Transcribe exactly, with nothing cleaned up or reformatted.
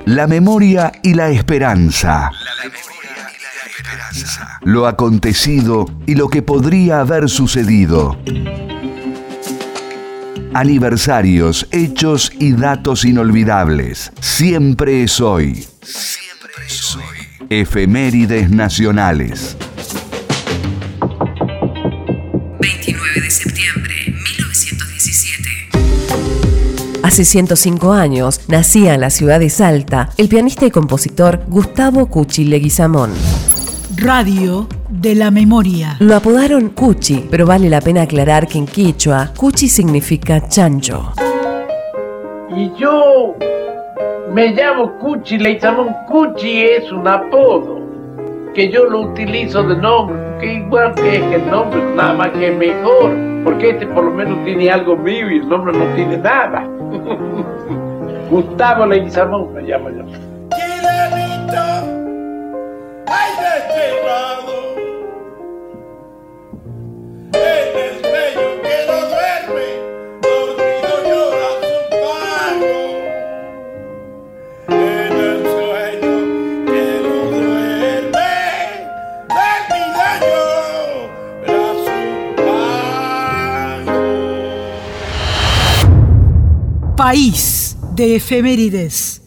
La memoria y la esperanza. La memoria y la esperanza. Lo acontecido y lo que podría haber sucedido. Aniversarios, hechos y datos inolvidables. Siempre es hoy. Siempre es hoy. Efemérides nacionales. veintinueve de septiembre de mil novecientos diecisiete. Hace ciento cinco años nacía en la ciudad de Salta el pianista y compositor Gustavo Cuchi Leguizamón. Radio de la memoria. Lo apodaron Cuchi, pero vale la pena aclarar que en quichua Cuchi significa chancho. Y yo me llamo Cuchi Leguizamón. Cuchi es un apodo que yo lo utilizo de nombre, porque igual que el nombre, nada más que mejor, porque este por lo menos tiene algo mío y el nombre no tiene nada. Gustavo Leguizamón me llamo yo. ¡Ay, desterrado! El despeño que no duerme, dormido llora su pago. En el sueño que no duerme, del mi daño era su pago. País de efemérides.